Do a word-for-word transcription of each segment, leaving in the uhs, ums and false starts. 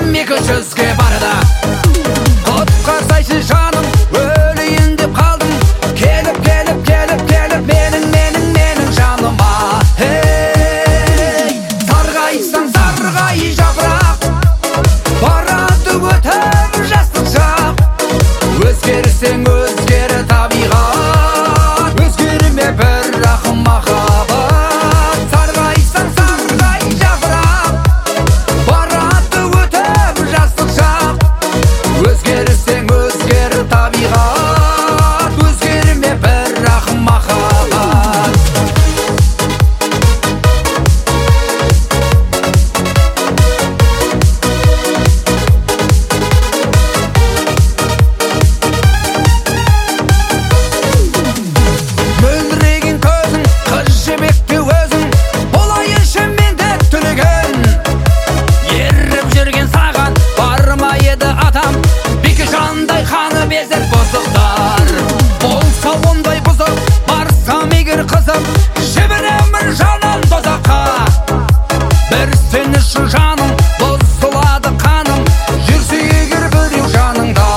Yaşым екі жүзге барда Құтқарсайшы жаным, өлейін деп қалдым. Келіп, келіп, келіп, келіп менің, менің, менің жаныма. Ей, сарғайсаң сарғай жапырақ, барады өтіп жастық шақ. Өзгерсең өзгері табиғат, өзгерме бірақ махаббат. Сарғайсаң сарғай жапырақ, барады өтіп жастық шақ. Өзгерсең өзгері табиғат, өзгерме бірақ махаббат. Мөлдіреген көзің, қыз жібекте өзің, болайыншы мен де түлеген. Еріп жүрген саған барма еді атам, бекі жандай қаны безер бұзықтар. Болса ондай бұзық, барсам егер қызым, жіберемін жанын тозаққа. Bir sen үшін жаным, бұзылады қаным, жүрсе егер біреу жаныңда.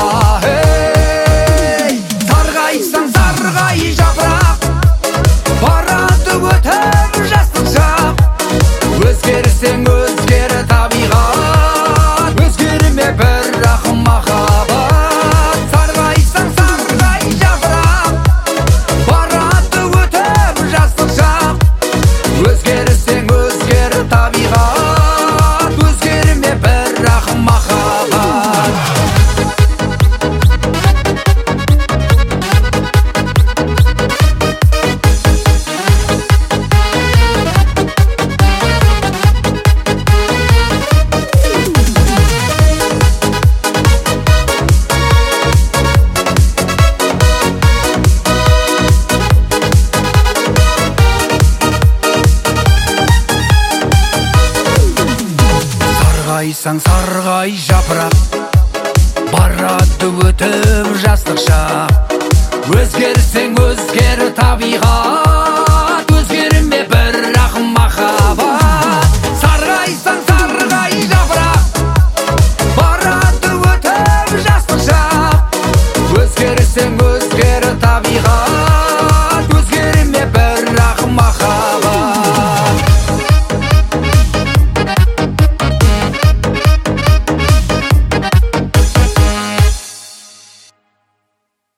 Ей, сарғайсаң сарғай жапырақ, барады өтіп жастық шақ. Өзгерсең өзгері табиғат, өзгерме бірақ махаббат. Сарғайсаң сарғай жапырақ, барады өтіп жастық шақ. Өзгерсең өзгері табиғат, өзгерме бірақ махаббат. Сарғайсаң сарғай жапырақ, барады өтіп жастық шақ. Өзгерсең өзгері табиғат, өзгерме бірақ махаббат. Сарғайсаң сарғай жапырақ, барады өтіп жастық шақ. Өзгерсең